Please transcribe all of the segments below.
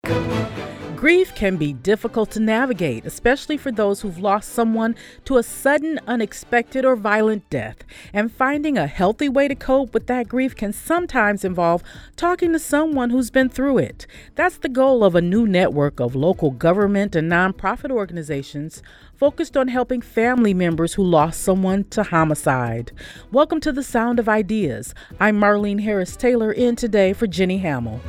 Grief can be difficult to navigate, especially for those who've lost someone to a sudden, unexpected, or violent death. And finding a healthy way to cope with that grief can sometimes involve talking to someone who's been through it. That's the goal of a new network of local government and nonprofit organizations focused on helping family members who lost someone to homicide. Welcome to The Sound of Ideas. I'm Marlene Harris-Taylor, in today for Jenny Hamill.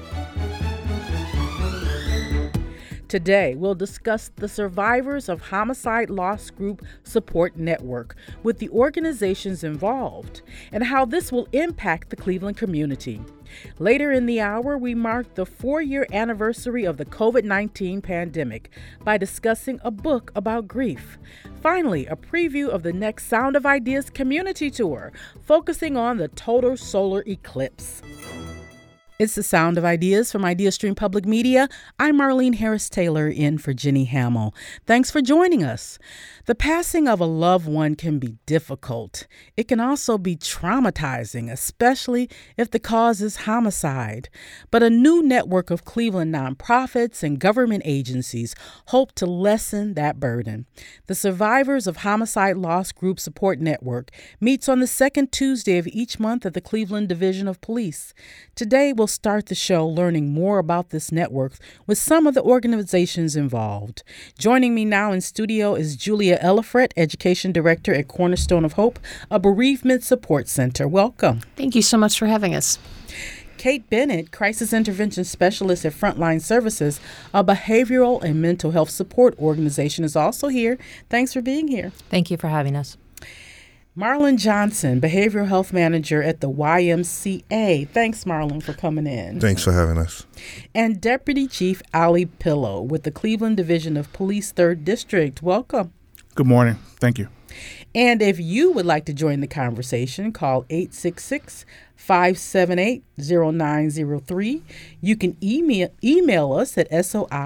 Today, we'll discuss the Survivors of Homicide Loss Group Support Network with the organizations involved and how this will impact the Cleveland community. Later in the hour, we mark the 4-year anniversary of the COVID-19 pandemic by discussing a book about grief. Finally, a preview of the next Sound of Ideas community tour, focusing on the total solar eclipse. It's the Sound of Ideas from IdeaStream Public Media. I'm Marlene Harris-Taylor, in for Jenny Hamill. Thanks for joining us. The passing of a loved one can be difficult. It can also be traumatizing, especially if the cause is homicide. But a new network of Cleveland nonprofits and government agencies hope to lessen that burden. The Survivors of Homicide Loss Group Support Network meets on the second Tuesday of each month at the Cleveland Division of Police. Today, we'll start the show learning more about this network with some of the organizations involved. Joining me now in studio is Julia Ellifret, Education Director at Cornerstone of Hope, a bereavement support center. Welcome. Thank you so much for having us. Kate Bennett, Crisis Intervention Specialist at Frontline Services, a behavioral and mental health support organization, is also here. Thanks for being here. Thank you for having us. Marlon Johnson, Behavioral Health Manager at the YMCA. Thanks, Marlon, for coming in. Thanks for having us. And Deputy Chief Ali Pillow with the Cleveland Division of Police 3rd District. Welcome. Good morning. Thank you. And if you would like to join the conversation, call 866-578-0903. You can email us at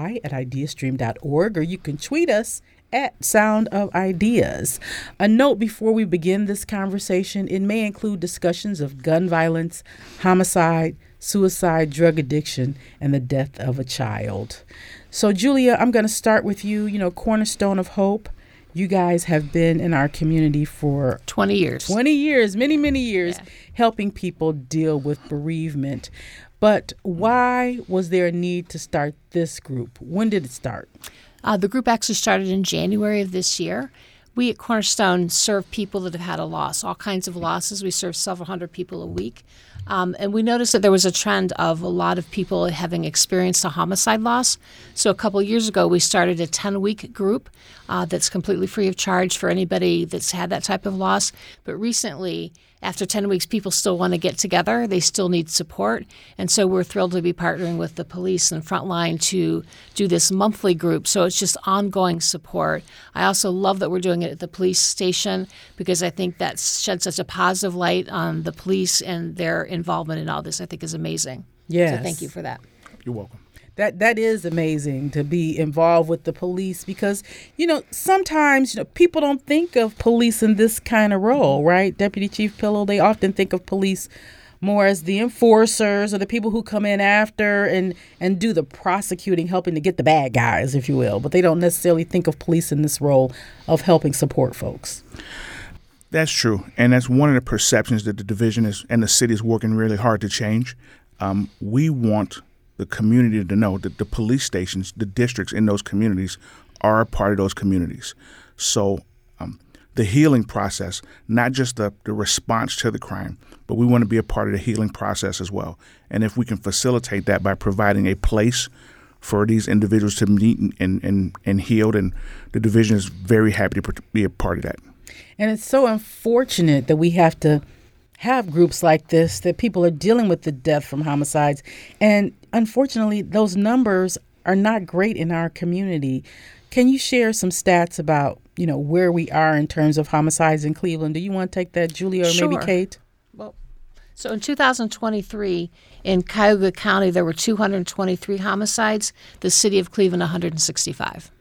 soi@ideastream.org, or you can tweet us at Sound of Ideas. A note before we begin this conversation: it may include discussions of gun violence, homicide, suicide, drug addiction, and the death of a child. So, Julia, I'm going to start with you. Cornerstone of Hope, you guys have been in our community for 20 years. 20 years, many years, yeah, helping people deal with bereavement. But why was there a need to start this group? When did it start? The group actually started in January of this year. We at Cornerstone serve people that have had a loss, all kinds of losses. We serve several hundred people a week. And we noticed that there was a trend of a lot of people having experienced a homicide loss. So a couple of years ago, we started a 10-week group that's completely free of charge for anybody that's had that type of loss. But recently, after 10 weeks, people still want to get together. They still need support. And so we're thrilled to be partnering with the police and Frontline to do this monthly group. So it's just ongoing support. I also love that we're doing it at the police station because I think that sheds such a positive light on the police, and their involvement in all this, I think, is amazing. Yes. So thank you for that. You're welcome. That is amazing to be involved with the police because, sometimes, people don't think of police in this kind of role, right? Deputy Chief Pillow, they often think of police more as the enforcers or the people who come in after and do the prosecuting, helping to get the bad guys, if you will. But they don't necessarily think of police in this role of helping support folks. That's true. And that's one of the perceptions that the division is and the city is working really hard to change. We want the community to know that the police stations, the districts in those communities are a part of those communities. So the healing process, not just the response to the crime, but we want to be a part of the healing process as well. And if we can facilitate that by providing a place for these individuals to meet and heal, and the division is very happy to be a part of that. And it's so unfortunate that we have to have groups like this, that people are dealing with the death from homicides. And unfortunately, those numbers are not great in our community. Can you share some stats about, where we are in terms of homicides in Cleveland? Do you want to take that, Julia, or Sure. maybe Kate? Well, so in 2023, in Cuyahoga County, there were 223 homicides. The city of Cleveland, 165.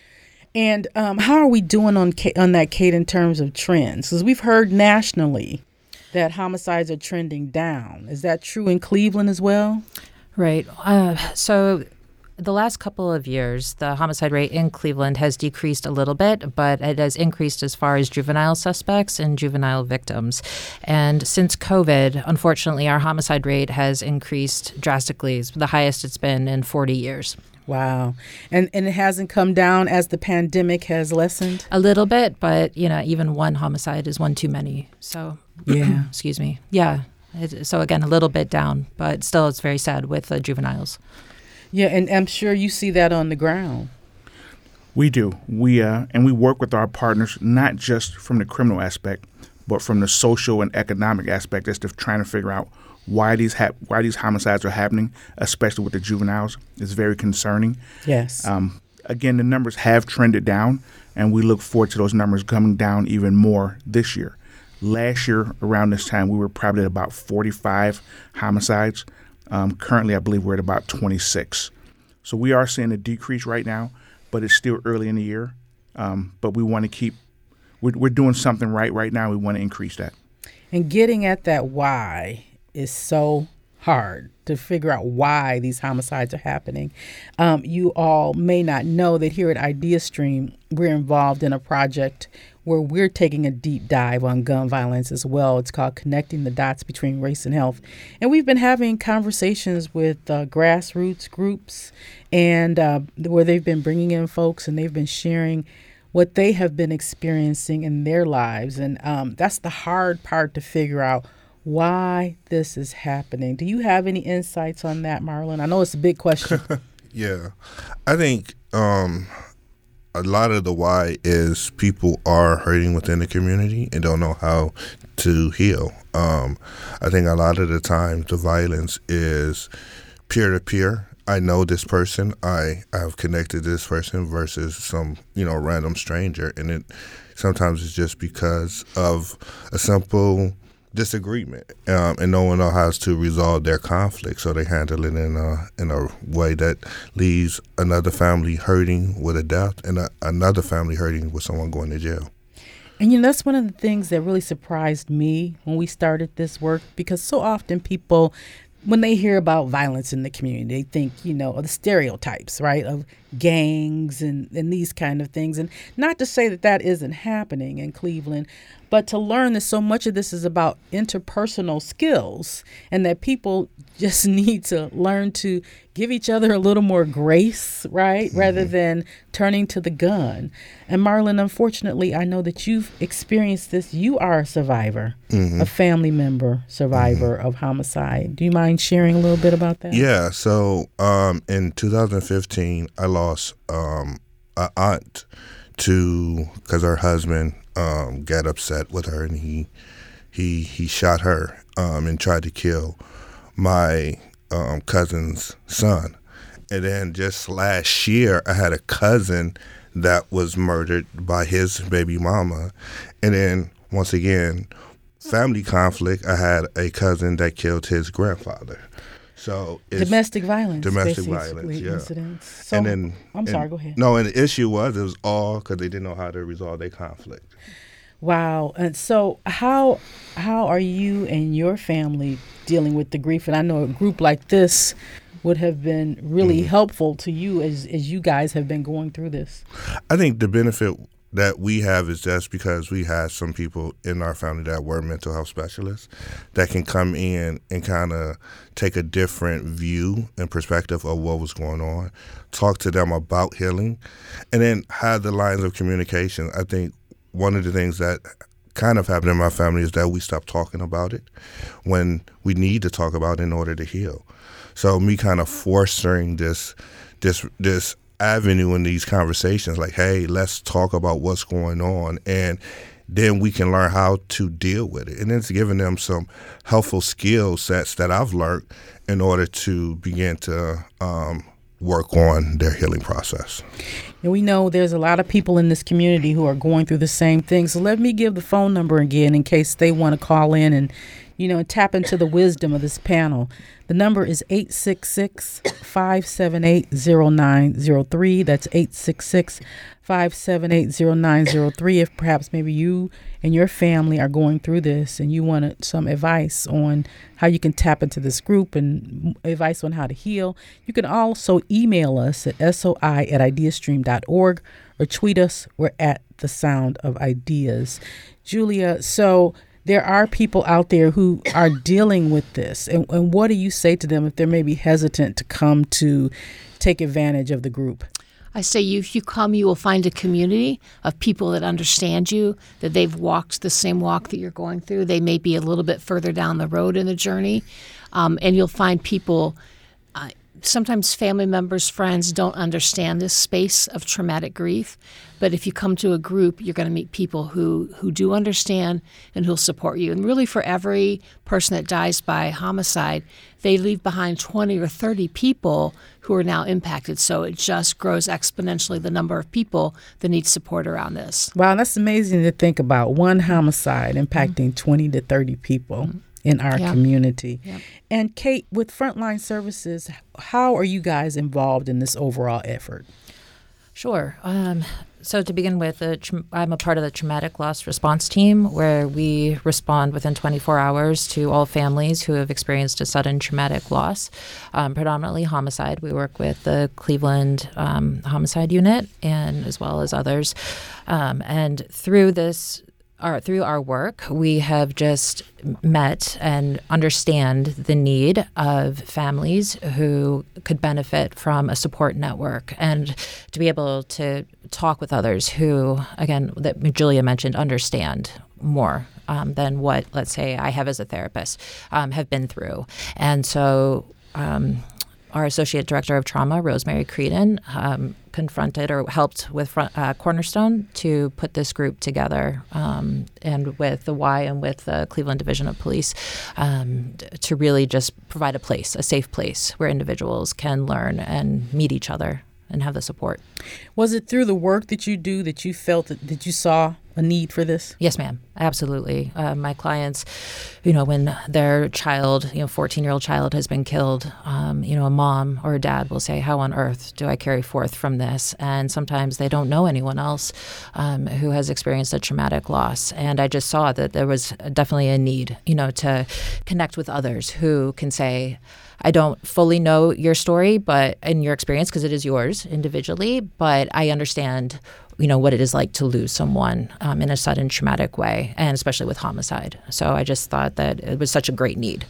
And how are we doing on that, Kate, in terms of trends? Because we've heard nationally that homicides are trending down. Is that true in Cleveland as well? Right. So the last couple of years, the homicide rate in Cleveland has decreased a little bit, but it has increased as far as juvenile suspects and juvenile victims. And since COVID, unfortunately, our homicide rate has increased drastically. It's the highest it's been in 40 years. Wow. And it hasn't come down as the pandemic has lessened? A little bit, but, even one homicide is one too many. So, yeah. Excuse me. Yeah. So, again, a little bit down, but still it's very sad with juveniles. Yeah, and I'm sure you see that on the ground. We do. We work with our partners, not just from the criminal aspect, but from the social and economic aspect, as to trying to figure out why these homicides are happening, especially with the juveniles. It's very concerning. Yes. Again, the numbers have trended down, and we look forward to those numbers coming down even more this year. Last year, around this time, we were probably at about 45 homicides. Currently, I believe we're at about 26. So we are seeing a decrease right now, but it's still early in the year. But we want to we're doing something right now. We want to increase that. And getting at that why is so hard, to figure out why these homicides are happening. You all may not know that here at IdeaStream, we're involved in a project where we're taking a deep dive on gun violence as well. It's called Connecting the Dots Between Race and Health. And we've been having conversations with grassroots groups and where they've been bringing in folks and they've been sharing what they have been experiencing in their lives. And that's the hard part, to figure out why this is happening. Do you have any insights on that, Marlon? I know it's a big question. Yeah. I think a lot of the why is people are hurting within the community and don't know how to heal. I think a lot of the time the violence is peer-to-peer. I know this person, I have connected to this person versus some, random stranger. And sometimes it's just because of a simple disagreement, and no one knows how to resolve their conflict, so they handle it in a way that leaves another family hurting with a death and another family hurting with someone going to jail. And that's one of the things that really surprised me when we started this work, because so often people, when they hear about violence in the community, they think, of the stereotypes, right, of gangs and these kind of things. And not to say that isn't happening in Cleveland, but to learn that so much of this is about interpersonal skills and that people just need to learn to give each other a little more grace, right, rather than turning to the gun. And Marlon, unfortunately, I know that you've experienced this. You are a survivor, a family member survivor of homicide. Do you mind sharing a little bit about that? Yeah. So in 2015, I lost an aunt because her husband got upset with her, and he shot her and tried to kill my cousin's son. And then just last year, I had a cousin that was murdered by his baby mama. And then once again, family conflict, I had a cousin that killed his grandfather. So it's domestic violence, yeah. Incidents. So, and then sorry, go ahead. No, and the issue was all because they didn't know how to resolve their conflict. Wow. And so how are you and your family dealing with the grief? And I know a group like this would have been really helpful to you as you guys have been going through this. I think the benefit that we have is just because we had some people in our family that were mental health specialists that can come in and kind of take a different view and perspective of what was going on, talk to them about healing, and then have the lines of communication. I think one of the things that kind of happened in my family is that we stopped talking about it when we need to talk about it in order to heal. So me kind of fostering this avenue in these conversations, like, hey, let's talk about what's going on, and then we can learn how to deal with it. And it's giving them some helpful skill sets that I've learned in order to begin to work on their healing process. And we know there's a lot of people in this community who are going through the same thing. So let me give the phone number again in case they want to call in and tap into the wisdom of this panel. The number is 866-578-0903. That's 866-578-0903. If perhaps maybe you and your family are going through this and you wanted some advice on how you can tap into this group and advice on how to heal, you can also email us at soi@ideastream.org or tweet us. We're at The Sound of Ideas. Julia, so there are people out there who are dealing with this. And what do you say to them if they're maybe hesitant to come to take advantage of the group? I say if you come, you will find a community of people that understand you, that they've walked the same walk that you're going through. They may be a little bit further down the road in the journey. And you'll find people, sometimes family members, friends don't understand this space of traumatic grief. But if you come to a group, you're going to meet people who do understand and who'll support you. And really, for every person that dies by homicide, they leave behind 20 or 30 people who are now impacted. So it just grows exponentially the number of people that need support around this. Wow, that's amazing to think about. One homicide impacting 20 to 30 people in our community. Yep. And Kate, with Frontline Services, how are you guys involved in this overall effort? Sure. So to begin with, I'm a part of the traumatic loss response team, where we respond within 24 hours to all families who have experienced a sudden traumatic loss, predominantly homicide. We work with the Cleveland Homicide Unit and as well as others. And through our work, we have just met and understand the need of families who could benefit from a support network, and to be able to talk with others who, again, that Julia mentioned, understand more than what, let's say, I have as a therapist, have been through. And so our Associate Director of Trauma, Rosemary Creedon, confronted or helped with Cornerstone to put this group together, and with the Y and with the Cleveland Division of Police, to really just provide a safe place where individuals can learn and meet each other and have the support. Was it through the work that you do that you felt that you saw a need for this? Yes, ma'am. Absolutely. My clients, when their child, 14-year-old child has been killed, a mom or a dad will say, how on earth do I carry forth from this? And sometimes they don't know anyone else who has experienced a traumatic loss. And I just saw that there was definitely a need, to connect with others who can say, I don't fully know your story, but in your experience, because it is yours individually, but I understand, what it is like to lose someone in a sudden traumatic way, and especially with homicide. So I just thought that it was such a great need.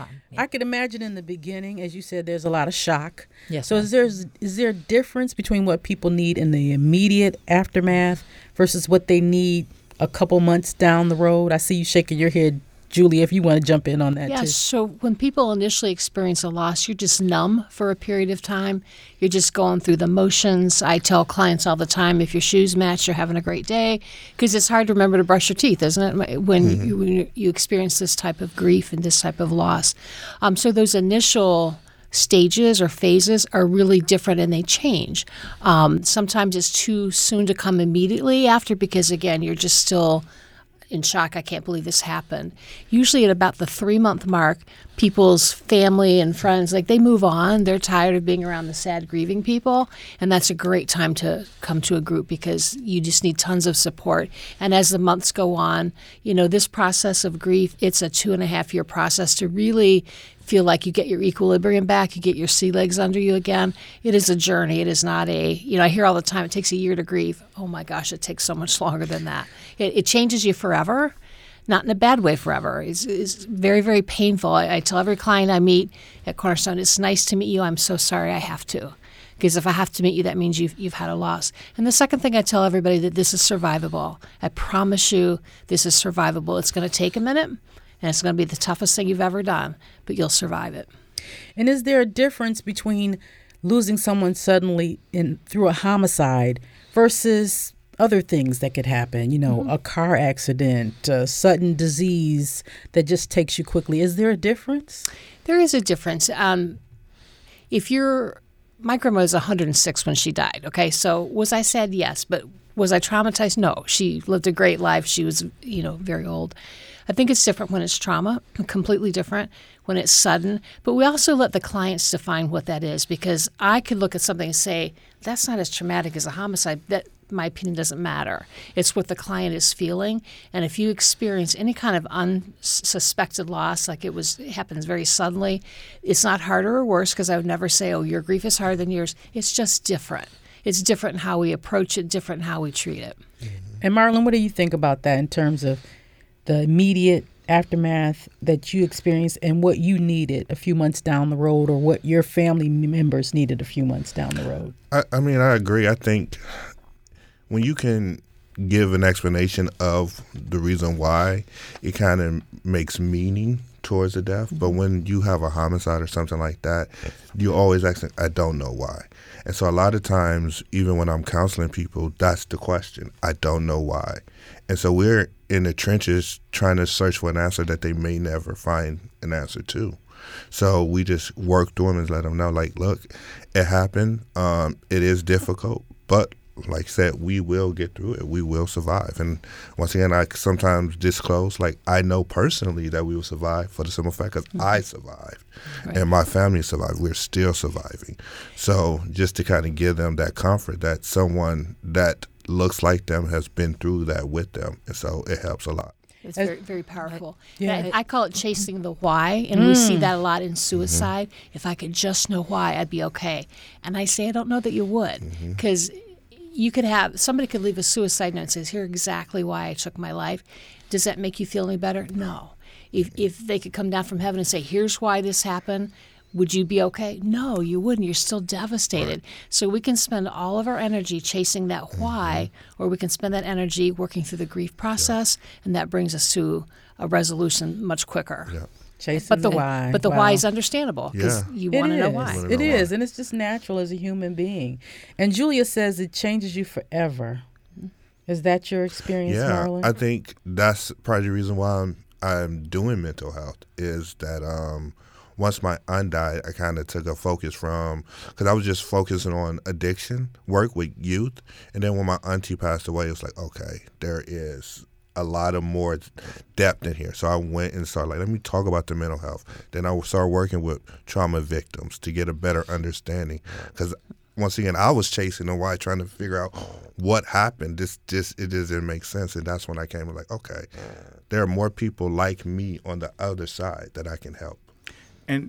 I could imagine in the beginning, as you said, there's a lot of shock. Yes. So is there a difference between what people need in the immediate aftermath versus what they need a couple months down the road? I see you shaking your head, Julia, if you want to jump in on that, too. So when people initially experience a loss, you're just numb for a period of time. You're just going through the motions. I tell clients all the time, if your shoes match, you're having a great day, because it's hard to remember to brush your teeth, isn't it, when you experience this type of grief and this type of loss. So those initial stages or phases are really different, and they change. Sometimes it's too soon to come immediately after, because, again, you're just still in shock. I can't believe this happened. Usually at about the 3-month mark, people's family and friends, they move on. They're tired of being around the sad, grieving people. And that's a great time to come to a group, because you just need tons of support. And as the months go on, this process of grief, it's a 2.5-year process to really feel like you get your equilibrium back, you get your sea legs under you again. It is a journey. It is not I hear all the time, it takes a year to grieve. Oh my gosh, it takes so much longer than that. It changes you forever, not in a bad way forever. It's very, very painful. I tell every client I meet at Cornerstone, it's nice to meet you. I'm so sorry I have to. Because if I have to meet you, that means you've had a loss. And the second thing I tell everybody, that this is survivable. I promise you this is survivable. It's going to take a minute, and it's going to be the toughest thing you've ever done, but you'll survive it. And is there a difference between losing someone suddenly through a homicide versus other things that could happen, a car accident, a sudden disease that just takes you quickly? Is there a difference? There is a difference. My grandma was 106 when she died, okay? So was I sad? Yes. But was I traumatized? No. She lived a great life. She was, very old. I think it's different when it's trauma, completely different when it's sudden. But we also let the clients define what that is, because I could look at something and say, that's not as traumatic as a homicide. That, my opinion, doesn't matter. It's what the client is feeling. And if you experience any kind of unsuspected loss, like it happens very suddenly, it's not harder or worse, because I would never say, oh, your grief is harder than yours. It's just different. It's different in how we approach it, different in how we treat it. And Marlon, what do you think about that in terms of the immediate aftermath that you experienced and what you needed a few months down the road, or what your family members needed a few months down the road? I mean, I agree. I think when you can give an explanation of the reason why, it kind of makes meaning towards the death. But when you have a homicide or something like that, you always ask, I don't know why. And so a lot of times, even when I'm counseling people, that's the question. I don't know why. And so we're in the trenches trying to search for an answer that they may never find an answer to. So we just work through them and let them know, like, look, it happened. It is difficult, but like I said, we will get through it. We will survive. And once again, I sometimes disclose, like, I know personally that we will survive for the simple fact that I survived and my family survived. We're still surviving. So just to kind of give them that comfort that someone that looks like them has been through that with them. And so it helps a lot. It's very, very powerful. Yeah. I call it chasing the why, and we see that a lot in suicide. If I could just know why, I'd be okay. And I say, I don't know that you would, because somebody could leave a suicide note and says, here's exactly why I took my life. Does that make you feel any better? No. If they could come down from heaven and say, here's why this happened, would you be okay? No, you wouldn't. You're still devastated. So we can spend all of our energy chasing that why, or we can spend that energy working through the grief process, and that brings us to a resolution much quicker. Yeah. But the why. But the why is understandable, because you want to know why. It is, and it's just natural as a human being. And Julia says it changes you forever. Is that your experience, Marlon? I think that's probably the reason why I'm doing mental health, is that once my aunt died, I kind of took a focus from, because I was just focusing on addiction, work with youth. And then when my auntie passed away, it was like, okay, there is a lot of more depth in here. So I went and started, like, let me talk about the mental health. Then I started working with trauma victims to get a better understanding. Because once again, I was chasing the why, trying to figure out what happened. It doesn't make sense. And that's when I came and like, okay, there are more people like me on the other side that I can help. And,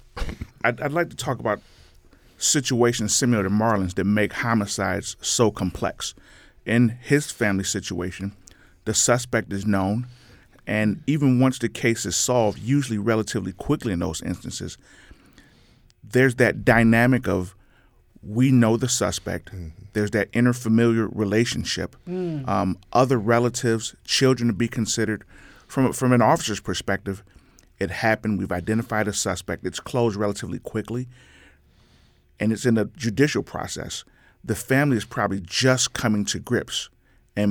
I'd like to talk about situations similar to Marlon's that make homicides so complex. In his family situation, the suspect is known, and even once the case is solved, usually relatively quickly in those instances, there's that dynamic of, we know the suspect, there's that interfamiliar relationship, other relatives, children to be considered. From an officer's perspective, it happened, we've identified a suspect, it's closed relatively quickly, and it's in the judicial process. The family is probably just coming to grips, and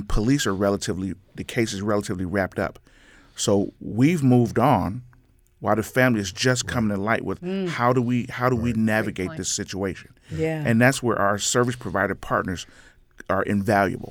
the case is relatively wrapped up. So we've moved on while the family is just coming to light with how do we navigate this situation. Yeah. And that's where our service provider partners are invaluable.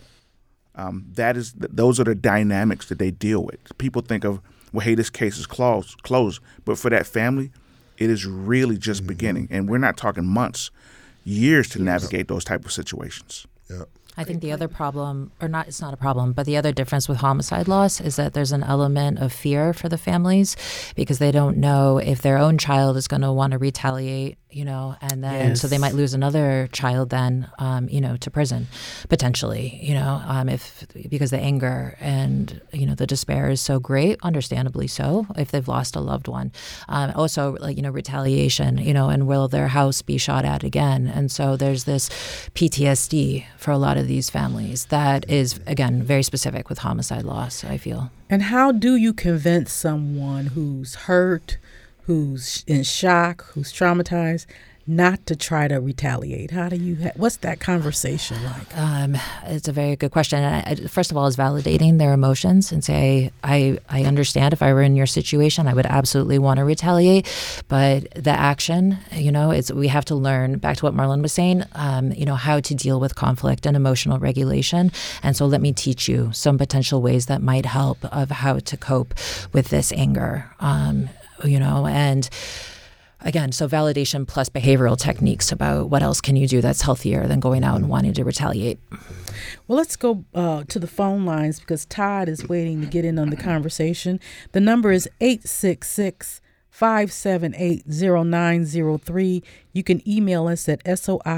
Those are the dynamics that they deal with. People think of, well, hey, this case is closed. But for that family, it is really just beginning. And we're not talking months, years to navigate those type of situations. Yeah. I think the other problem, it's not a problem, but the other difference with homicide loss is that there's an element of fear for the families, because they don't know if their own child is going to want to retaliate, and then so they might lose another child then, to prison potentially, because the anger and, the despair is so great, understandably so, if they've lost a loved one. Also, retaliation, and will their house be shot at again? And so there's this PTSD for a lot of these families that is, again, very specific with homicide loss, I feel. And how do you convince someone who's hurt, who's in shock, who's traumatized, not to try to retaliate? How do you? What's that conversation like? It's a very good question. First of all, is validating their emotions and say, I understand if I were in your situation, I would absolutely want to retaliate. But the action, we have to learn, back to what Marlon was saying, how to deal with conflict and emotional regulation. And so let me teach you some potential ways that might help of how to cope with this anger, and again, so validation plus behavioral techniques about what else can you do that's healthier than going out and wanting to retaliate. Well, let's go to the phone lines because Todd is waiting to get in on the conversation. The number is 866-578-0903. You can email us at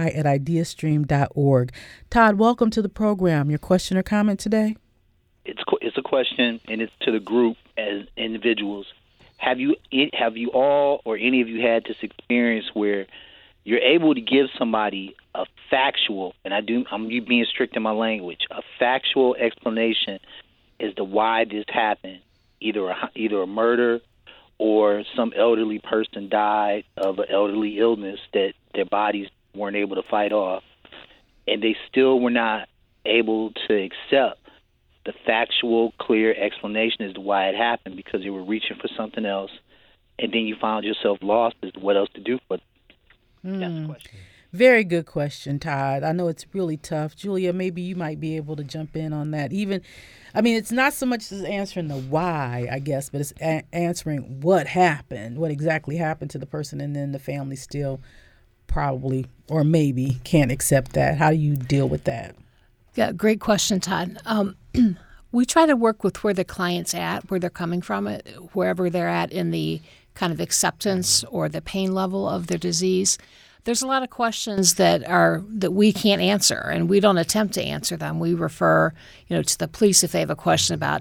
soi@ideastream.org. Todd, welcome to the program. Your question or comment today? It's a question, and it's to the group as individuals. Have you all or any of you had this experience where you're able to give somebody a factual, and I'm being strict in my language, a factual explanation as to why this happened, either a murder or some elderly person died of an elderly illness that their bodies weren't able to fight off, and they still were not able to accept the factual, clear explanation as to why it happened because they were reaching for something else, and then you found yourself lost as to what else to do for them. That's the question. Very good question, Todd. I know it's really tough. Julia, maybe you might be able to jump in on that. It's not so much as answering the why, I guess, but it's answering what happened, what exactly happened to the person, and then the family still probably or maybe can't accept that. How do you deal with that? Yeah, great question, Todd. We try to work with where the client's at, where they're coming from, wherever they're at in the kind of acceptance or the pain level of their disease. There's a lot of questions that we can't answer, and we don't attempt to answer them. We refer, to the police if they have a question about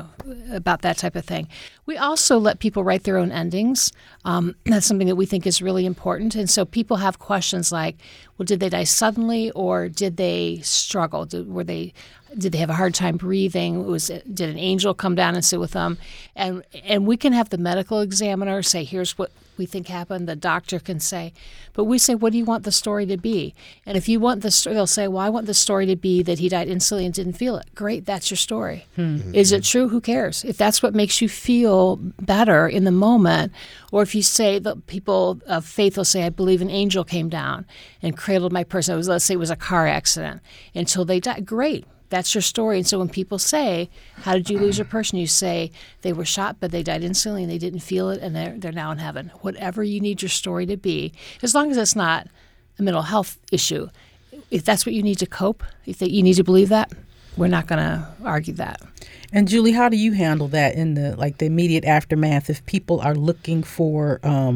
that type of thing. We also let people write their own endings. That's something that we think is really important. And so people have questions like, well, did they die suddenly, or did they struggle? Did they have a hard time breathing? Did an angel come down and sit with them? And we can have the medical examiner say, here's what we think happened. The doctor can say, but we say, what do you want the story to be? And if you want the story, they'll say, well, I want the story to be that he died instantly and didn't feel it. Great, that's your story. Mm-hmm. Is it true? Who cares? If that's what makes you feel better in the moment, or if you say, the people of faith will say, I believe an angel came down and cradled my person. Let's say it was a car accident until they died. Great. That's your story. And so when people say, how did you lose your person? You say, they were shot, but they died instantly and they didn't feel it, and they're now in heaven. Whatever you need your story to be, as long as it's not a mental health issue, if that's what you need to cope, if you need to believe that, we're not going to argue that. And Julie, how do you handle that in the immediate aftermath if people are looking for,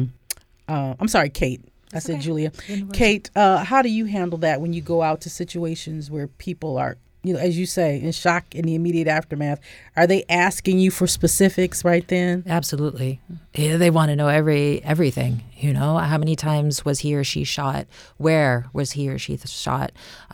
I'm sorry, Kate. I said Julia. Kate, how do you handle that when you go out to situations where people are, as you say, in shock in the immediate aftermath? Are they asking you for specifics right then? Absolutely. Yeah, they want to know everything. How many times was he or she shot? Where was he or she shot?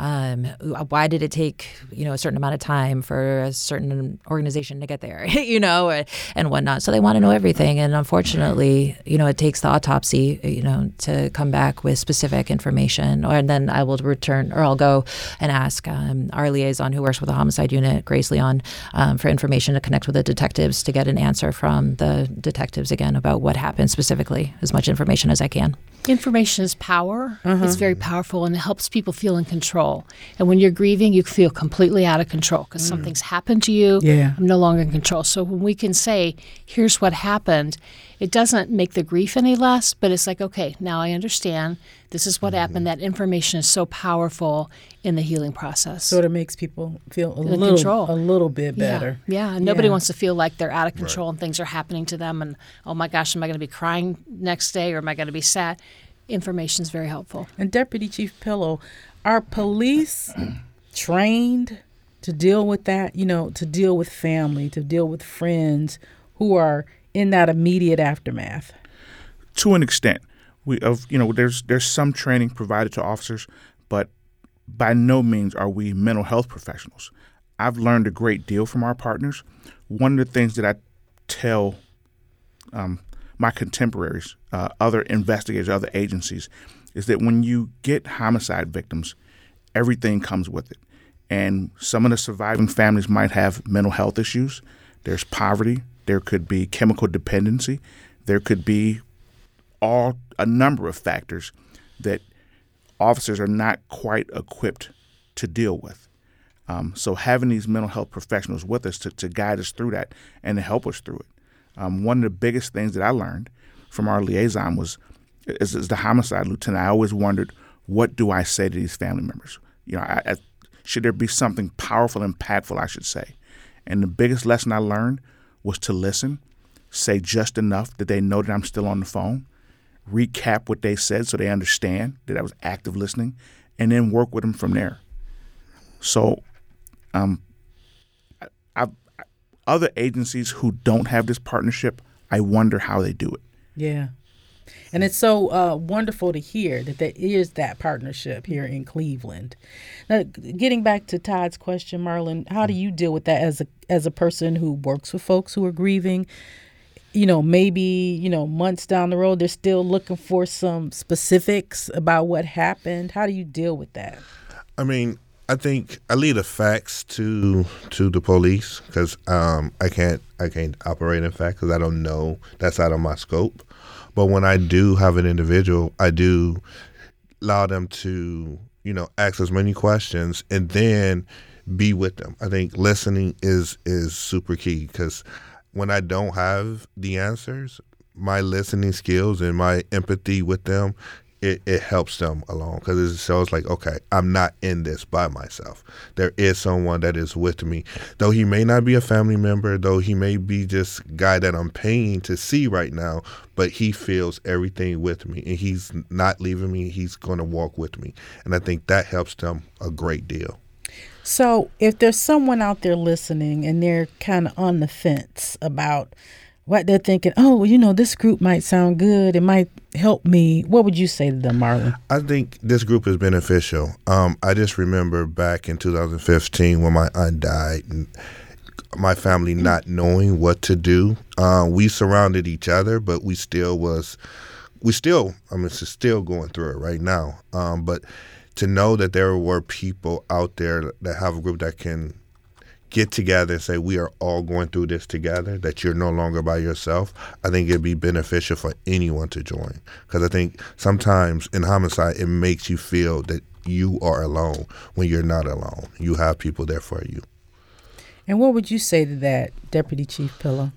Why did it take, a certain amount of time for a certain organization to get there, and whatnot. So they want to know everything. And unfortunately, it takes the autopsy, to come back with specific information. And then I will I'll go and ask our liaison who works with the homicide unit, Grace Leon, for information to connect with the detectives to get an answer from the detectives again about what happened specifically, as much information as I can. Information is power. It's very powerful, and it helps people feel in control. And when you're grieving, you feel completely out of control because something's happened to you. Yeah. I'm no longer in control. So when we can say, here's what happened, it doesn't make the grief any less, but it's like, okay, now I understand. This is what happened. That information is so powerful in the healing process. Sort of makes people feel a little bit better. Yeah. And nobody wants to feel like they're out of control and things are happening to them. And, oh my gosh, am I going to be crying next day or am I going to be sad? Information is very helpful. And Deputy Chief Pillow, are police trained to deal with that? To deal with family, to deal with friends who are in that immediate aftermath? To an extent. There's some training provided to officers, but by no means are we mental health professionals. I've learned a great deal from our partners. One of the things that I tell my contemporaries, other investigators, other agencies, is that when you get homicide victims, everything comes with it. And some of the surviving families might have mental health issues. There's poverty. There could be chemical dependency. There could be a number of factors that officers are not quite equipped to deal with. So having these mental health professionals with us to guide us through that and to help us through it. One of the biggest things that I learned from our liaison was, as the homicide lieutenant, I always wondered, what do I say to these family members? Should there be something powerful, impactful I should say? And the biggest lesson I learned was to listen, say just enough that they know that I'm still on the phone, recap what they said so they understand that I was active listening, and then work with them from there. So other agencies who don't have this partnership, I wonder how they do it. Yeah. And it's so wonderful to hear that there is that partnership here in Cleveland. Now, getting back to Todd's question, Marlon, how do you deal with that as a person who works with folks who are grieving? Maybe, months down the road, they're still looking for some specifics about what happened. How do you deal with that? I mean, I think I leave the facts to the police because I can't operate in facts because I don't know. That's out of my scope. But when I do have an individual, I do allow them to, ask as many questions and then be with them. I think listening is super key because when I don't have the answers, my listening skills and my empathy with them, it helps them along because it shows like, okay, I'm not in this by myself. There is someone that is with me. Though he may not be a family member, though he may be just a guy that I'm paying to see right now, but he feels everything with me and he's not leaving me. He's going to walk with me. And I think that helps them a great deal. So if there's someone out there listening and they're kind of on the fence about what they're thinking, this group might sound good, it might help me, what would you say to them, Marlon? I think this group is beneficial. I just remember back in 2015 when my aunt died and my family not knowing what to do. We surrounded each other, but we still still going through it right now. But to know that there were people out there that have a group that can get together and say we are all going through this together, that you're no longer by yourself, I think it'd be beneficial for anyone to join. Because I think sometimes in homicide, it makes you feel that you are alone when you're not alone. You have people there for you. And what would you say to that, Deputy Chief Pillow?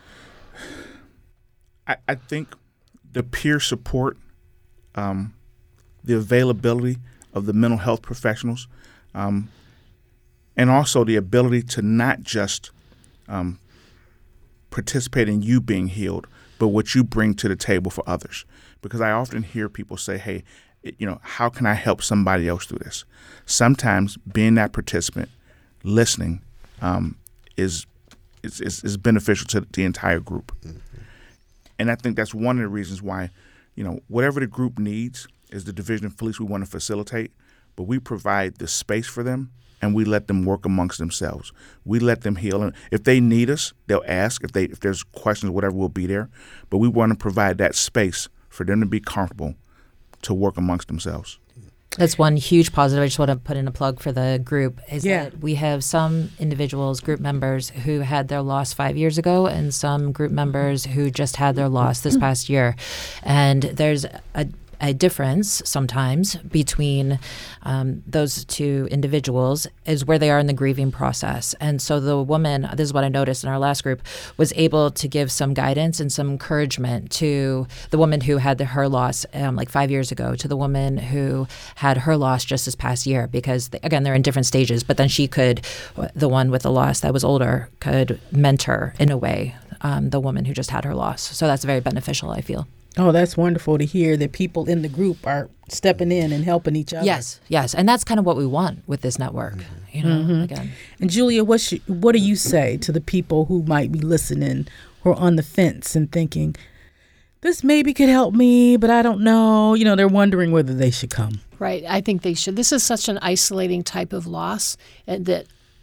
I think the peer support, the availability of the mental health professionals, and also the ability to not just participate in you being healed, but what you bring to the table for others. Because I often hear people say, hey, how can I help somebody else through this? Sometimes being that participant, listening, is beneficial to the entire group. Mm-hmm. And I think that's one of the reasons why, whatever the group needs is the Division of Police we want to facilitate, but we provide the space for them and we let them work amongst themselves. We let them heal. And if they need us, they'll ask. If there's questions, whatever, we'll be there. But we want to provide that space for them to be comfortable to work amongst themselves. That's one huge positive. I just want to put in a plug for the group is that we have some individuals, group members who had their loss 5 years ago and some group members who just had their loss this past year. And there's a difference sometimes between those two individuals is where they are in the grieving process. And so the woman, this is what I noticed in our last group, was able to give some guidance and some encouragement to the woman who had her loss like 5 years ago, to the woman who had her loss just this past year, because again, they're in different stages, but then she could, the one with the loss that was older, could mentor in a way the woman who just had her loss. So that's very beneficial, I feel. Oh, that's wonderful to hear that people in the group are stepping in and helping each other. Yes. And that's kind of what we want with this network, again. And Julia, what do you say to the people who might be listening, who are on the fence and thinking, this maybe could help me, but I don't know. They're wondering whether they should come. Right. I think they should. This is such an isolating type of loss that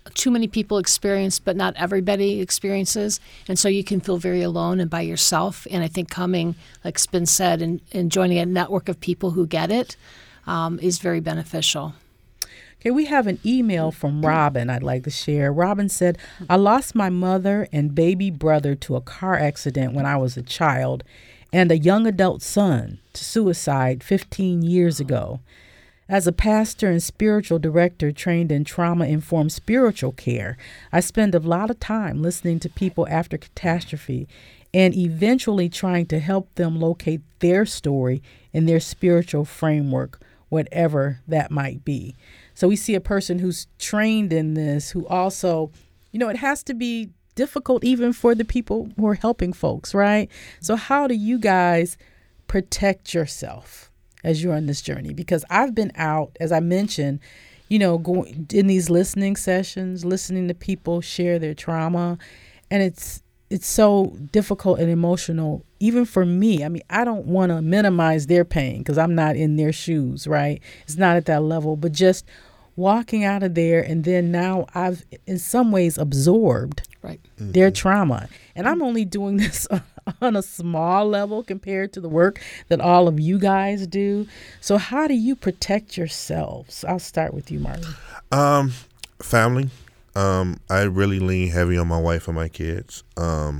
too many people experience, but not everybody experiences. And so you can feel very alone and by yourself. And I think coming, like it's been said, and joining a network of people who get it is very beneficial. Okay, we have an email from Robin I'd like to share. Robin said, I lost my mother and baby brother to a car accident when I was a child and a young adult son to suicide 15 years ago. As a pastor and spiritual director trained in trauma-informed spiritual care, I spend a lot of time listening to people after catastrophe and eventually trying to help them locate their story in their spiritual framework, whatever that might be. So we see a person who's trained in this, who also, it has to be difficult even for the people who are helping folks, right? So how do you guys protect yourself as you're on this journey? Because I've been out, as I mentioned, going in these listening sessions, listening to people share their trauma, and it's so difficult and emotional, even for me. I mean, I don't want to minimize their pain because I'm not in their shoes, right? It's not at that level, but just walking out of there, and then now I've in some ways absorbed their trauma, and I'm only doing this on a small level compared to the work that all of you guys do. So how do you protect yourselves? I'll start with you, Martin. Family. I really lean heavy on my wife and my kids. I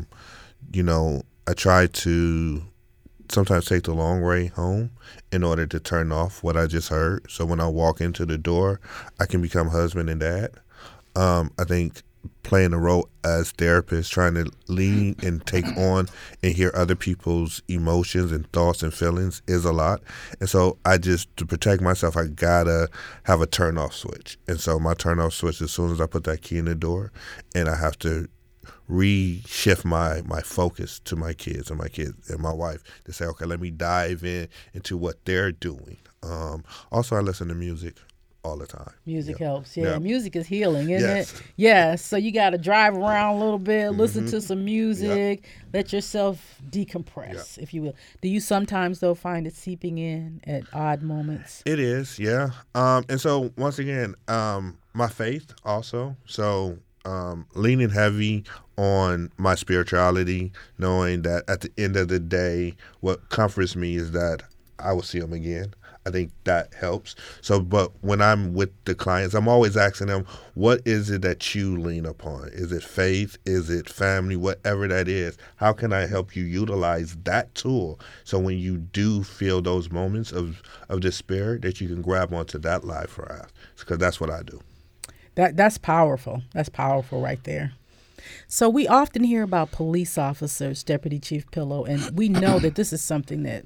try to sometimes take the long way home in order to turn off what I just heard. So when I walk into the door, I can become husband and dad. I think playing a role as therapist, trying to lean and take on and hear other people's emotions and thoughts and feelings is a lot. And so to protect myself, I gotta have a turn off switch. And so my turn off switch, as soon as I put that key in the door, and I have to reshift my focus to my kids and my wife to say, okay, let me dive into what they're doing. Also, I listen to music all the time. Music helps. Yeah. Music is healing, isn't it? Yes. So you got to drive around a little bit, listen to some music, let yourself decompress, if you will. Do you sometimes, though, find it seeping in at odd moments? It is, yeah. And so, once again, my faith also. So leaning heavy on my spirituality, knowing that at the end of the day, what comforts me is that I will see them again. I think that helps. So, but when I'm with the clients, I'm always asking them, what is it that you lean upon? Is it faith? Is it family? Whatever that is, how can I help you utilize that tool so when you do feel those moments of despair that you can grab onto that life raft? Because that's what I do. That's powerful. That's powerful right there. So we often hear about police officers, Deputy Chief Pillow, and we know that this is something that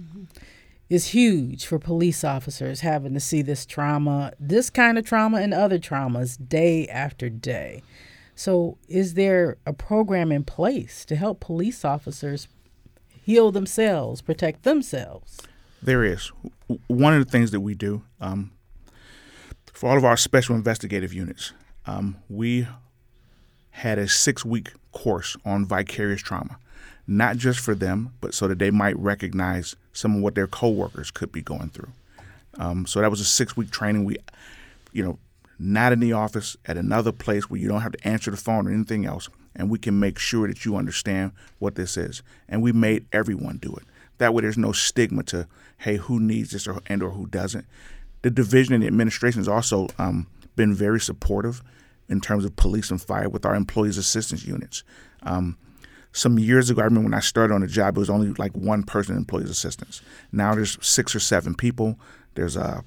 is huge for police officers, having to see this trauma, this kind of trauma and other traumas day after day. So is there a program in place to help police officers heal themselves, protect themselves? There is. One of the things that we do for all of our special investigative units, we had a 6-week course on vicarious trauma, not just for them, but so that they might recognize some of what their coworkers could be going through. So that was a 6-week training. We, not in the office, at another place where you don't have to answer the phone or anything else, and we can make sure that you understand what this is. And we made everyone do it. That way there's no stigma to, hey, who needs this or who doesn't. The division and the administration has also been very supportive in terms of police and fire with our employees assistance units. Some years ago, I remember when I started on the job, it was only like one person in employees assistance. Now there's 6 or 7 people. There's I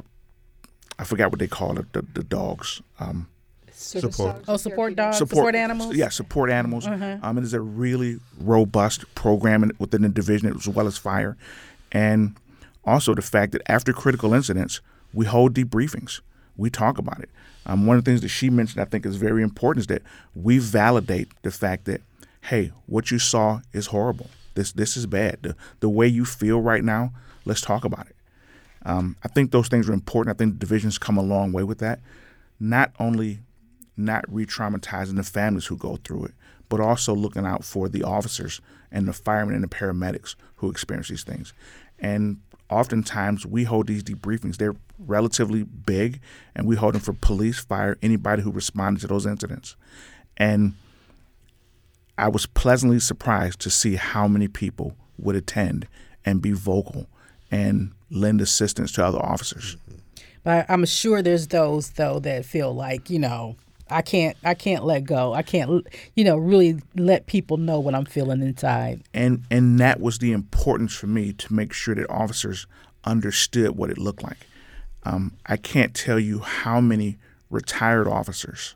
forgot what they call it, the dogs. Support. Support dogs, support animals? Yeah, support animals. It is a really robust program within the division as well as fire. And also the fact that after critical incidents, we hold debriefings. We talk about it. One of the things that she mentioned I think is very important is that we validate the fact that, hey, what you saw is horrible. This is bad. The way you feel right now, let's talk about it. I think those things are important. I think the divisions come a long way with that. Not only not re-traumatizing the families who go through it, but also looking out for the officers and the firemen and the paramedics who experience these things. And oftentimes we hold these debriefings. They're relatively big, and we hold them for police, fire, anybody who responded to those incidents. And I was pleasantly surprised to see how many people would attend and be vocal and lend assistance to other officers. But I'm sure there's those, though, that feel like, I can't let go. I can't, really let people know what I'm feeling inside. And that was the importance for me, to make sure that officers understood what it looked like. I can't tell you how many retired officers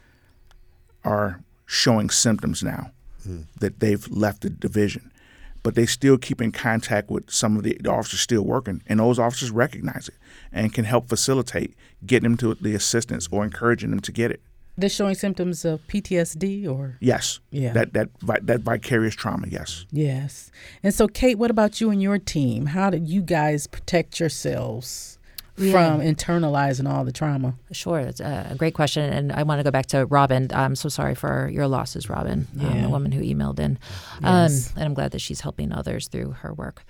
are showing symptoms now that they've left the division, but they still keep in contact with some of the officers still working, and those officers recognize it and can help facilitate getting them to the assistance or encouraging them to get it. They're showing symptoms of PTSD or? Yes. Yeah. That vicarious trauma, yes. Yes. And so, Kate, what about you and your team? How did you guys protect yourselves from internalizing all the trauma? Sure. That's a great question. And I want to go back to Robin. I'm so sorry for your losses, Robin, the woman who emailed in. Yes. And I'm glad that she's helping others through her work.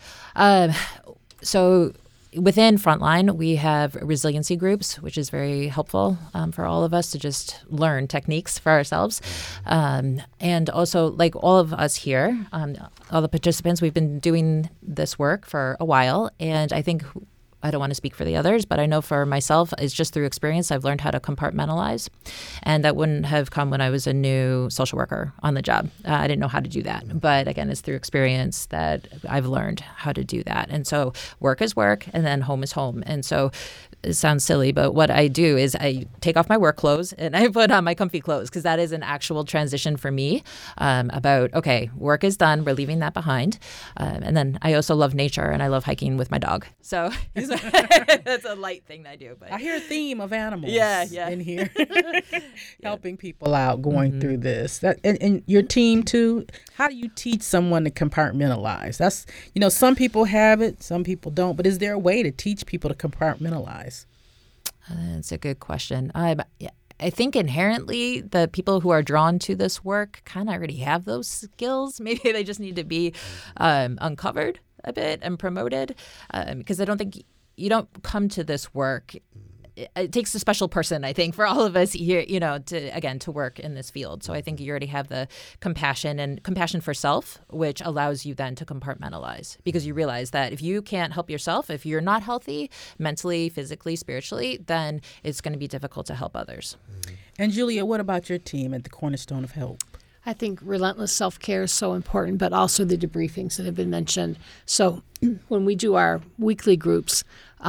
So within Frontline, we have resiliency groups, which is very helpful for all of us to just learn techniques for ourselves. And also, like all of us here, all the participants, we've been doing this work for a while. And I think, I don't want to speak for the others, but I know for myself, it's just through experience, I've learned how to compartmentalize. And that wouldn't have come when I was a new social worker on the job. I didn't know how to do that. But again, it's through experience that I've learned how to do that. And so work is work, and then home is home. And so it sounds silly, but what I do is I take off my work clothes and I put on my comfy clothes, because that is an actual transition for me about, okay, work is done. We're leaving that behind. And then I also love nature, and I love hiking with my dog. So that's a light thing I do. But I hear a theme of animals in here, helping people out going through this. And your team, too, how do you teach someone to compartmentalize? That's, some people have it, some people don't. But is there a way to teach people to compartmentalize? That's a good question. I think inherently the people who are drawn to this work kind of already have those skills. Maybe they just need to be uncovered a bit and promoted, because I don't think you don't come to this work. It takes a special person, I think, for all of us here, to work in this field. So I think you already have the compassion for self, which allows you then to compartmentalize, because you realize that if you can't help yourself, if you're not healthy mentally, physically, spiritually, then it's going to be difficult to help others. And Julia, what about your team at the Cornerstone of Hope? I think relentless self-care is so important, but also the debriefings that have been mentioned. So when we do our weekly groups,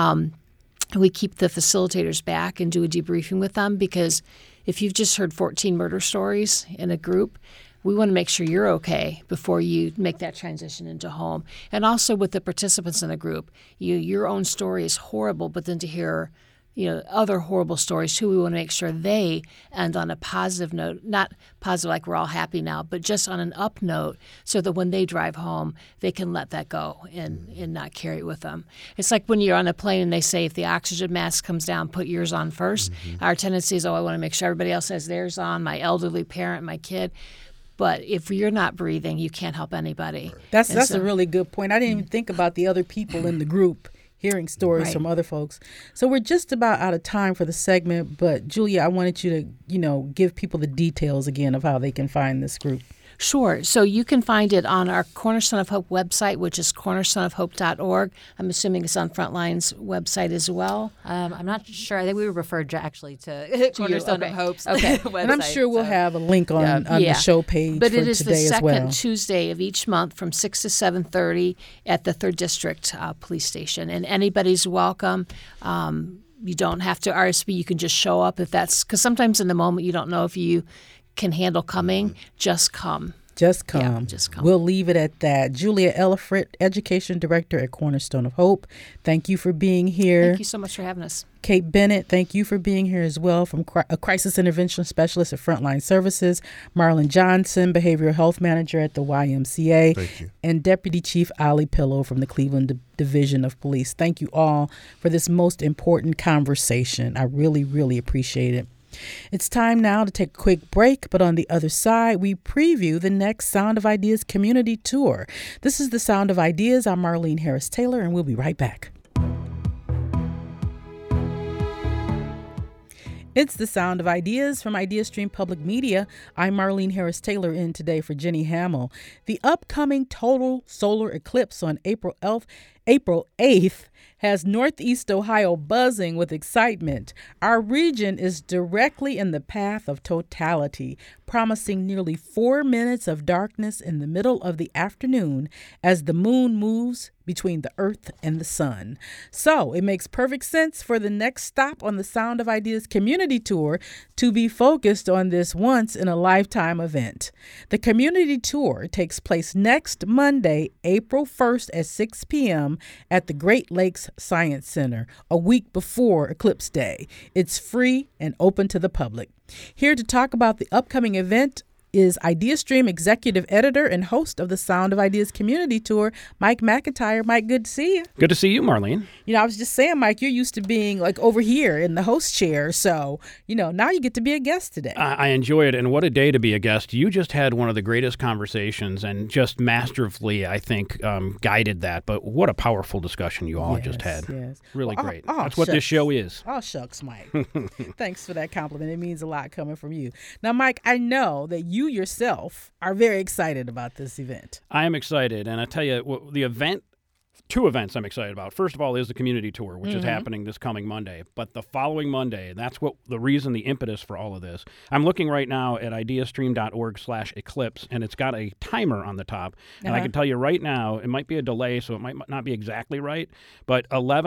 we keep the facilitators back and do a debriefing with them, because if you've just heard 14 murder stories in a group, we want to make sure you're okay before you make that transition into home. And also with the participants in the group, your own story is horrible, but then to hear other horrible stories too, we want to make sure they end on a positive note, not positive like we're all happy now, but just on an up note, so that when they drive home, they can let that go and not carry it with them. It's like when you're on a plane and they say, if the oxygen mask comes down, put yours on first. Our tendency is, I want to make sure everybody else has theirs on, my elderly parent, my kid. But if you're not breathing, you can't help anybody. That's a really good point. I didn't even think about the other people in the group hearing stories from other folks. So we're just about out of time for the segment, but Julia, I wanted you to, give people the details again of how they can find this group. Sure. So you can find it on our Cornerstone of Hope website, which is cornerstoneofhope.org. I'm assuming it's on Frontline's website as well. I'm not sure. I think we were referred actually to Cornerstone of Hope's website. And I'm sure we'll have a link on the show page but for it is today the as well. second Tuesday of each month from 6 to 7:30 at the 3rd District Police Station. And anybody's welcome. You don't have to RSVP. You can just show up if that's – because sometimes in the moment you don't know if you – can handle coming. Just come. Just come. Yeah, just come. We'll leave it at that. Julia Ellifrit, Education Director at Cornerstone of Hope. Thank you for being here. Thank you so much for having us. Kate Bennett, thank you for being here as well, from a Crisis Intervention Specialist at Frontline Services. Marlon Johnson, Behavioral Health Manager at the YMCA. Thank you. And Deputy Chief Ali Pillow from the Cleveland Division of Police. Thank you all for this most important conversation. I really, really appreciate it. It's time now to take a quick break, but on the other side, we preview the next Sound of Ideas community tour. This is the Sound of Ideas. I'm Marlene Harris Taylor, and we'll be right back. It's the Sound of Ideas from IdeaStream Public Media. I'm Marlene Harris Taylor, in today for Jenny Hamill. The upcoming total solar eclipse on April 8th has Northeast Ohio buzzing with excitement. Our region is directly in the path of totality, promising nearly 4 minutes of darkness in the middle of the afternoon as the moon moves between the earth and the sun. So it makes perfect sense for the next stop on the Sound of Ideas community tour to be focused on this once-in-a-lifetime event. The community tour takes place next Monday, April 1st at 6 p.m. at the Great Lakes Science Center, a week before Eclipse Day. It's free and open to the public. Here to talk about the upcoming event is IdeaStream executive editor and host of the Sound of Ideas community tour, Mike McIntyre. Mike, good to see you. Good to see you, Marlene. I was just saying, Mike, you're used to being like over here in the host chair. So, now you get to be a guest today. I enjoy it. And what a day to be a guest. You just had one of the greatest conversations and just masterfully, I think, guided that. But what a powerful discussion you all just had. Yes. Really great. That's what this show is. Oh, shucks, Mike. Thanks for that compliment. It means a lot coming from you. Now, Mike, I know that you yourself are very excited about this event. I am excited. And I tell you, the event, two events I'm excited about. First of all is the community tour, which is happening this coming Monday. But the following Monday, that's what the reason, the impetus for all of this. I'm looking right now at ideastream.org/eclipse, and it's got a timer on the top. And I can tell you right now, it might be a delay, so it might not be exactly right, but 11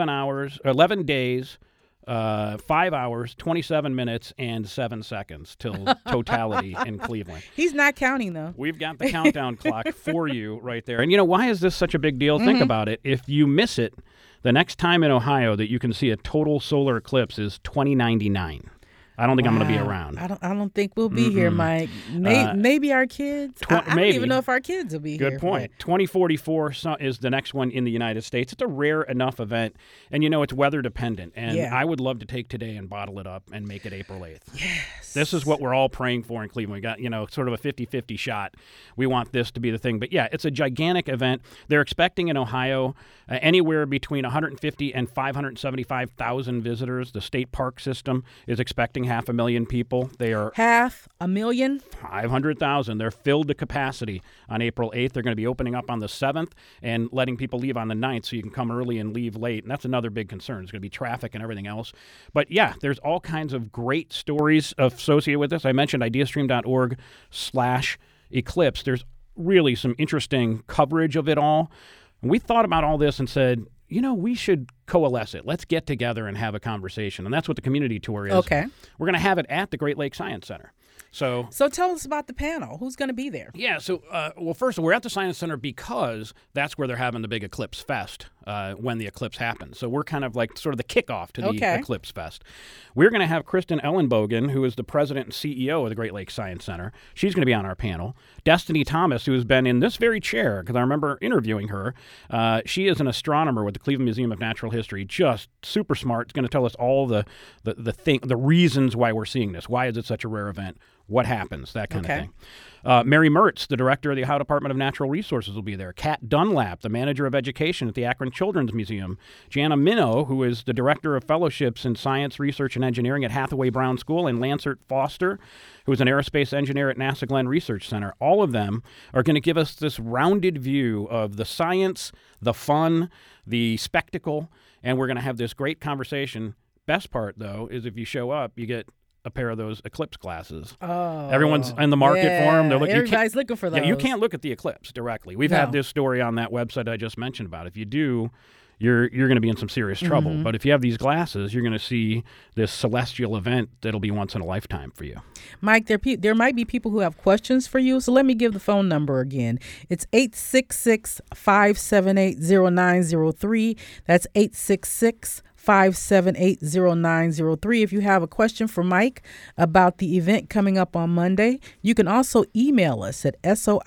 days, 5 hours, 27 minutes, and 7 seconds till totality in Cleveland. He's not counting, though. We've got the countdown clock for you right there. And why is this such a big deal? Think about it. If you miss it, the next time in Ohio that you can see a total solar eclipse is 2099. I don't think I'm going to be around. I don't think we'll be here, Mike. Maybe our kids. I don't even know if our kids will be here. Good point. 2044 is the next one in the United States. It's a rare enough event, and it's weather dependent. And I would love to take today and bottle it up and make it April 8th. Yes. This is what we're all praying for in Cleveland. We got, sort of a 50-50 shot. We want this to be the thing. But it's a gigantic event. They're expecting in Ohio anywhere between 150 and 575,000 visitors. The state park system is expecting 500,000 people. They are 500,000? 500,000. They're filled to capacity on April 8th. They're going to be opening up on the 7th and letting people leave on the 9th so you can come early and leave late. And that's another big concern. There's going to be traffic and everything else. But there's all kinds of great stories associated with this. I mentioned ideastream.org/eclipse. There's really some interesting coverage of it all. And we thought about all this and said, we should coalesce it. Let's get together and have a conversation. And that's what the community tour is. Okay. We're going to have it at the Great Lakes Science Center. So tell us about the panel. Who's going to be there? Yeah, so, first, we're at the Science Center because that's where they're having the big Eclipse Fest when the eclipse happens. So we're kind of like sort of the kickoff to the Eclipse Fest. We're going to have Kristen Ellenbogen, who is the president and CEO of the Great Lakes Science Center. She's going to be on our panel. Destiny Thomas, who has been in this very chair, because I remember interviewing her. She is an astronomer with the Cleveland Museum of Natural History, just super smart. She's going to tell us all the reasons why we're seeing this. Why is it such a rare event? What happens, that kind of thing. Mary Mertz, the director of the Ohio Department of Natural Resources, will be there. Kat Dunlap, the manager of education at the Akron Children's Museum. Jana Minow, who is the director of fellowships in science, research, and engineering at Hathaway Brown School. And Lancert Foster, who is an aerospace engineer at NASA Glenn Research Center. All of them are going to give us this rounded view of the science, the fun, the spectacle, and we're going to have this great conversation. Best part, though, is if you show up, you get a pair of those eclipse glasses. Oh, everyone's in the market for them. Everybody's looking for those. Yeah, you can't look at the eclipse directly. We've had this story on that website I just mentioned about. If you do, you're going to be in some serious trouble. But if you have these glasses, you're going to see this celestial event that'll be once in a lifetime for you. Mike, there might be people who have questions for you, so let me give the phone number again. It's 866-578-0903. That's 866 855-778-0903 if you have a question for Mike about the event coming up on Monday. You can also email us at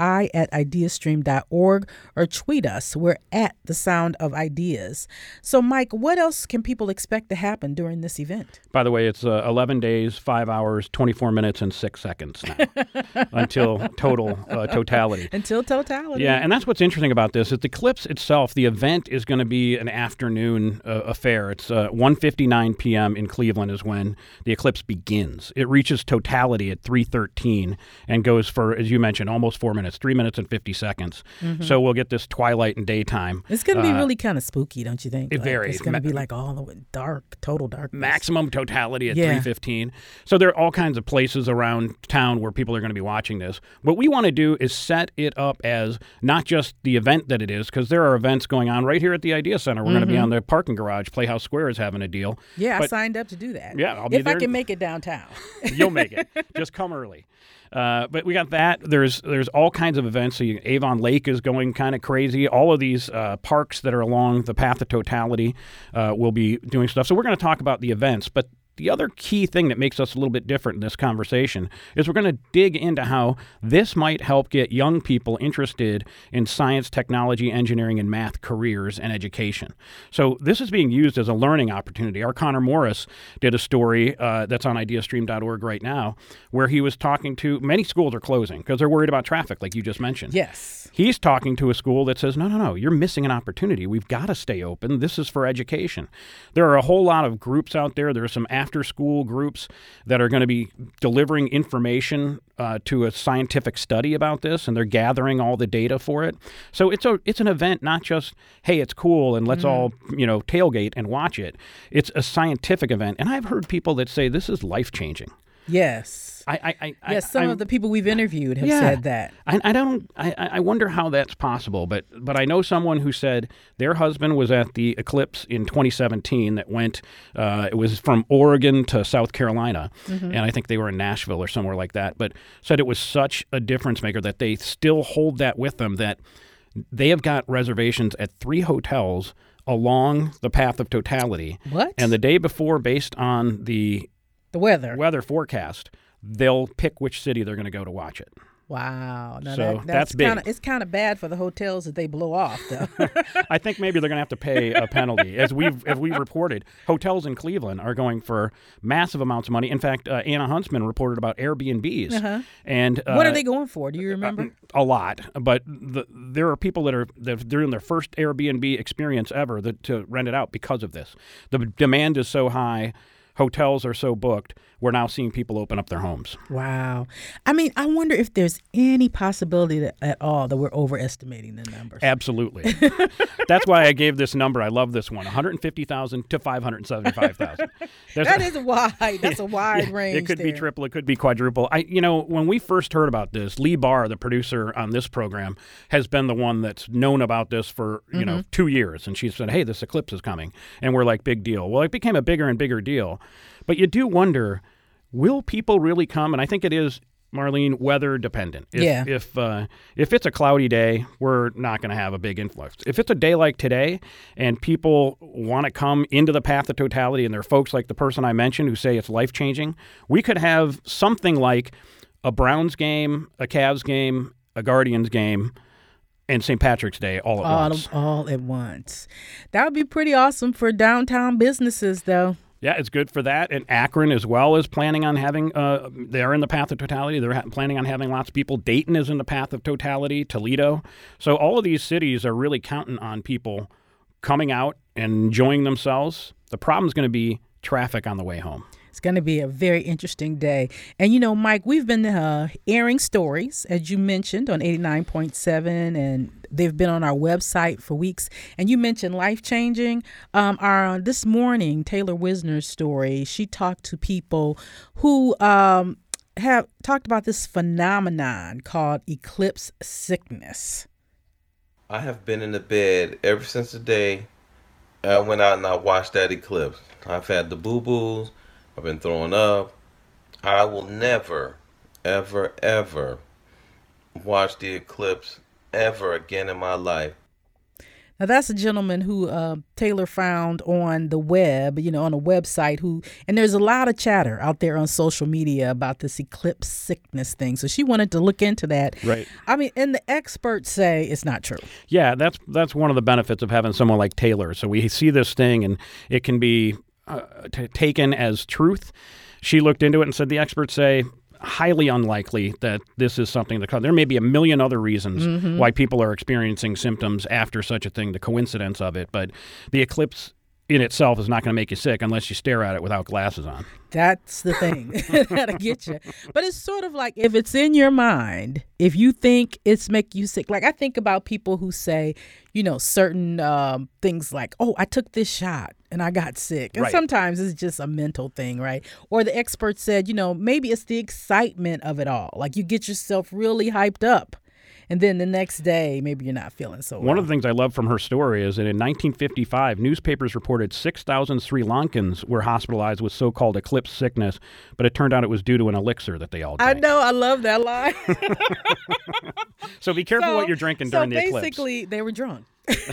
soi@ideastream.org or tweet us. We're at The Sound of Ideas. So, Mike, what else can people expect to happen during this event? By the way, it's 11 days, 5 hours, 24 minutes, and 6 seconds now until totality. Until totality. Yeah, and that's what's interesting about this is the Eclipse itself, the event is going to be an afternoon affair. It's 1:59 p.m. in Cleveland is when the eclipse begins. It reaches totality at 3:13 and goes for, as you mentioned, almost 4 minutes, 3 minutes and 50 seconds. Mm-hmm. So we'll get this twilight and daytime. It's going to be really kind of spooky, don't you think? It varies. It's going to be like all the dark, total darkness. Maximum totality at 3:15. So there are all kinds of places around town where people are going to be watching this. What we want to do is set it up as not just the event that it is, because there are events going on right here at the Idea Center. We're going to be on the parking garage. Playhouse Square is having a deal. Yeah, I signed up to do that. Yeah, I'll be there. If I can make it downtown. You'll make it. Just come early. But we got that. There's all kinds of events. So Avon Lake is going kind of crazy. All of these parks that are along the path of totality will be doing stuff. So we're going to talk about the events. But the other key thing that makes us a little bit different in this conversation is we're going to dig into how this might help get young people interested in science, technology, engineering, and math careers and education. So this is being used as a learning opportunity. Our Connor Morris did a story that's on ideastream.org right now where he was talking to many schools are closing because they're worried about traffic, like you just mentioned. Yes. He's talking to a school that says, no, you're missing an opportunity. We've got to stay open. This is for education. There are a whole lot of groups out there. There are some after-school groups that are going to be delivering information to a scientific study about this, and they're gathering all the data for it. So it's an event, not just, hey, it's cool and let's all tailgate and watch it. It's a scientific event, and I've heard people that say this is life-changing. Yes. Some of the people we've interviewed have said that. I wonder how that's possible, but I know someone who said their husband was at the eclipse in 2017 that went, it was from Oregon to South Carolina, and I think they were in Nashville or somewhere like that, but said it was such a difference maker that they still hold that with them, that they have got reservations at 3 hotels along the path of totality. What? And the day before, based on the weather forecast, they'll pick which city they're going to go to watch it. Wow. Now so that's big. It's kind of bad for the hotels that they blow off, though. I think maybe they're going to have to pay a penalty. As we've reported, hotels in Cleveland are going for massive amounts of money. In fact, Anna Huntsman reported about Airbnbs. Uh-huh. And what are they going for? Do you remember? A lot. But there are people that are doing their first Airbnb experience ever to rent it out because of this. The demand is so high. Hotels are so booked, we're now seeing people open up their homes. Wow. I mean, I wonder if there's any possibility at all that we're overestimating the numbers. Absolutely. That's why I gave this number. I love this one, 150,000 to 575,000. That is wide. That's a wide range. It could be triple. It could be quadruple. When we first heard about this, Lee Barr, the producer on this program, has been the one that's known about this for 2 years. And she said, hey, this eclipse is coming. And we're like, big deal. Well, it became a bigger and bigger deal. But you do wonder, will people really come? And I think it is, Marlene, weather dependent. If it's a cloudy day, we're not going to have a big influx. If it's a day like today and people want to come into the path of totality, and there are folks like the person I mentioned who say it's life-changing, we could have something like a Browns game, a Cavs game, a Guardians game, and St. Patrick's Day all at once. All at once. That would be pretty awesome for downtown businesses, though. Yeah, it's good for that. And Akron as well is planning on having, they're in the path of totality. They're planning on having lots of people. Dayton is in the path of totality, Toledo. So all of these cities are really counting on people coming out and enjoying themselves. The problem is going to be traffic on the way home. It's going to be a very interesting day. And, Mike, we've been airing stories, as you mentioned, on 89.7, and they've been on our website for weeks. And you mentioned life-changing. This morning, Taylor Wisner's story, she talked to people who have talked about this phenomenon called eclipse sickness. I have been in the bed ever since the day I went out and I watched that eclipse. I've had the boo-boos. I've been throwing up. I will never, ever, ever watch the eclipse ever again in my life. Now, that's a gentleman who Taylor found on the web, on a website and there's a lot of chatter out there on social media about this eclipse sickness thing. So she wanted to look into that. Right. I mean, and the experts say it's not true. Yeah, that's one of the benefits of having someone like Taylor. So we see this thing and it can be taken as truth. She looked into it and said the experts say highly unlikely that this is something that there may be a million other reasons why people are experiencing symptoms after such a thing, the coincidence of it, but the eclipse in itself is not going to make you sick unless you stare at it without glasses on. That's the thing. That'll get you. But it's sort of like if it's in your mind, if you think it's make you sick. Like I think about people who say, certain things like, oh, I took this shot and I got sick. And sometimes it's just a mental thing, right? Or the expert said, maybe it's the excitement of it all. Like you get yourself really hyped up. And then the next day, maybe you're not feeling so well. One of the things I love from her story is that in 1955, newspapers reported 6,000 Sri Lankans were hospitalized with so-called eclipse sickness, but it turned out it was due to an elixir that they all drank. I know. I love that line. So be careful what you're drinking during the eclipse. So basically, they were drunk.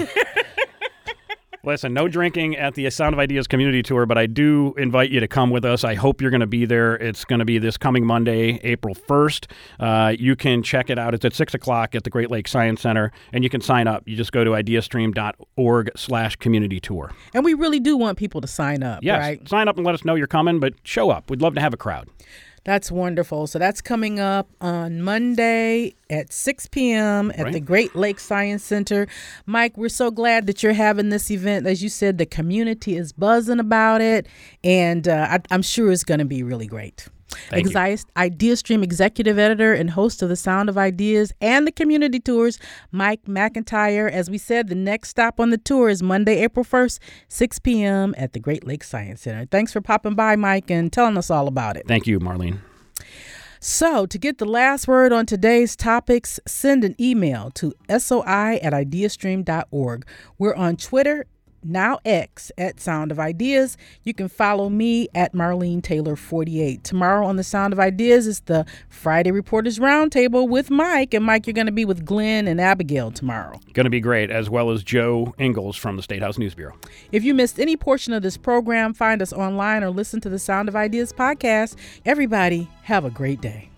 Listen, no drinking at the Sound of Ideas community tour, but I do invite you to come with us. I hope you're going to be there. It's going to be this coming Monday, April 1st. You can check it out. It's at 6 o'clock at the Great Lakes Science Center, and you can sign up. You just go to ideastream.org/community tour. And we really do want people to sign up, yes, right? Sign up and let us know you're coming, but show up. We'd love to have a crowd. That's wonderful. So that's coming up on Monday at 6 p.m. at the Great Lakes Science Center. Mike, we're so glad that you're having this event. As you said, the community is buzzing about it, and I'm sure it's going to be really great. IdeaStream executive editor and host of the Sound of Ideas and the community tours, Mike McIntyre. As we said, the next stop on the tour is Monday, April 1st, 6 p.m. at the Great Lakes Science Center. Thanks for popping by, Mike, and telling us all about it. Thank you, Marlene. So to get the last word on today's topics, send an email to soi@ideastream.org. We're on Twitter, now X, at Sound of Ideas. You can follow me at Marlene Taylor 48. Tomorrow on the Sound of Ideas is the Friday Reporters Roundtable with Mike. And Mike, you're going to be with Glenn and Abigail tomorrow. Going to be great, as well as Joe Ingalls from the State House News Bureau. If you missed any portion of this program, find us online or listen to the Sound of Ideas podcast. Everybody, have a great day.